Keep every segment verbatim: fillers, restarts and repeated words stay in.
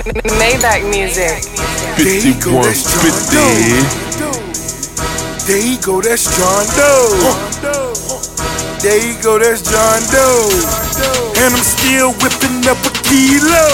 Maybach music. fifty-one fifty. There you go, that's John Doe. There you go, that's John Doe. And I'm still whipping up a kilo.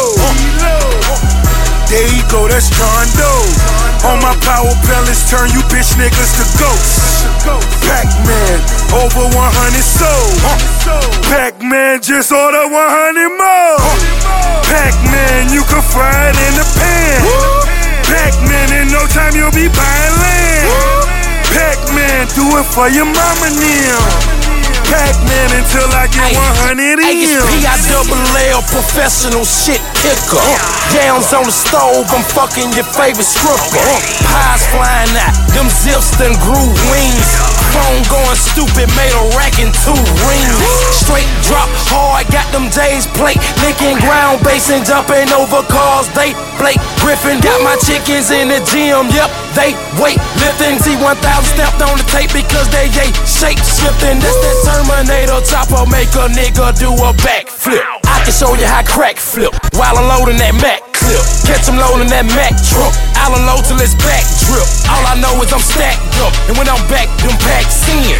There you go, that's John Doe. On my power pellets, turn you bitch niggas to ghosts. Pac-Man, over one hundred sold. Pac-Man, just order one hundred more. Pac-Man, you can fry it in the pan. Pac-Man, in no time you'll be buying land. Pac-Man, do it for your mama now. Pac-Man until I get one hundred M's. P I double L, professional shit kicker. Yams on the stove, I'm fucking your favorite stripper. Pies flying out, them zips done grew wings. Phone going stupid, made a rack in two rings. Straight drop hard, got them J's plate. Licking ground bass and jumping over cars. They Blake Griffin, got my chickens in the gym. Yep, they weight lifting. T one thousand stepped on the tape because they ain't shape shifting. That's that Terminator chopper, make a nigga do a backflip. I can show you how crack flip while I'm loading that Mac clip. Catch him loading that Mac truck. I'll unload till it's back drip. All I know is I'm stacked up, and when I'm back, them packs in.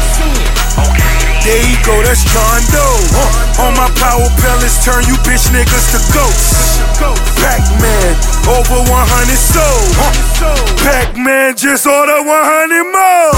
There you go, that's John Doe. On my power pellets, turn you bitch niggas to ghosts. Pac-Man, over one hundred sold. Pac-Man, just order one hundred more.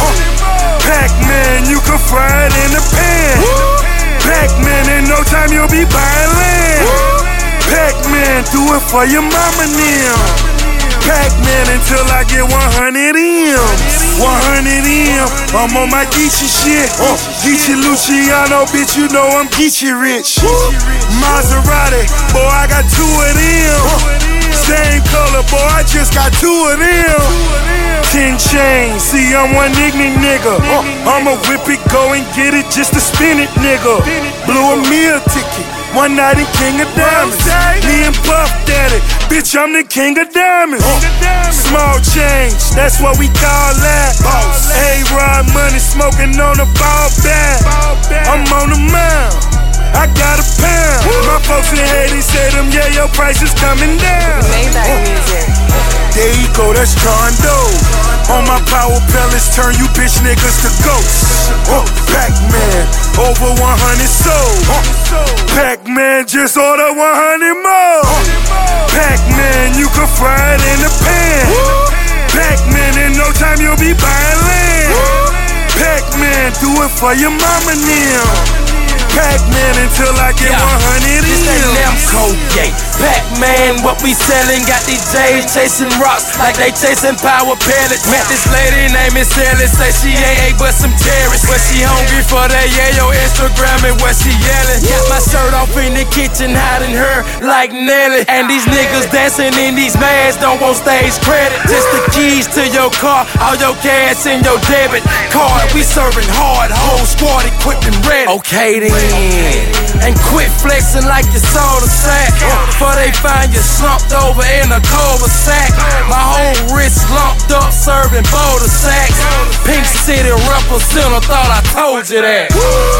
Pac-Man, you can fry it in the pan. Pac-Man, in no time you'll be buying land. Pac-Man, do it for your mama now. Pac-Man until I get one hundred M's. one hundred M's, I'm on my Geechee shit. Geechee Luciano, bitch, you know I'm Geechee rich. Maserati, boy, I got two of them. Same color, boy, I just got two of them. Ten chains, see, I'm one ignorant nigga. I'ma whip it, go and get it just to spin it, nigga. Blew a meal ticket. One night in King of Diamonds, me and Puff Daddy, bitch, I'm the King of Diamonds. Small change, that's what we call that. A-Rod money smoking on a ball bat. I'm on the mound, I got a pound. My folks in Haiti say them, yeah, your price is coming down. Maybach music. There you go, that's John Doe. On my power pellets, turn you bitch niggas to ghosts. Pac-Man, over one hundred sold. Pac-Man, just order one hundred more. Pac-Man, you can fry it in the pan. Pac-Man, in no time you'll be buying land. Pac-Man, do it for your mama now. Pac-Man until I get yeah. one hundred M's. This ain't Namco, yeah. Pac-Man, what we selling? Got these J's chasing rocks like they chasing power pellets. Met this lady named Miss Ellis, say she ain't ate but some terrorists. But she hungry for that, yeah, yo, Instagram and what she yelling. Got my shirt off in the kitchen, hiding her like Nelly. And these niggas dancing in these masks don't want stage credit. Just the keys to your car, all your cash in your debit card. We serving hard, whole squad equipped and ready. Okay then. And quit flexing like you saw the sack. Before they find you slumped over in a cul-de-sac. My whole wrist lumped up serving boulder sacks. Pink City representative, thought I told you that.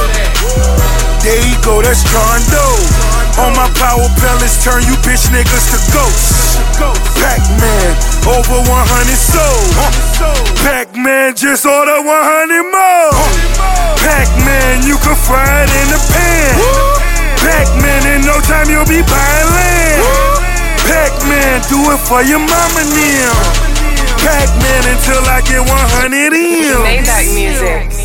There you go, that's John Doe. On my power pellets, turn you bitch niggas to ghosts. Pac-Man, over one hundred sold. Pac-Man, just order one hundred more. Pac-Man, you can fry it in the pan. Pac-Man, in no time you'll be buying land. Pac-Man, do it for your mama now. Pac-Man until I get one hundred M's. Maybach music.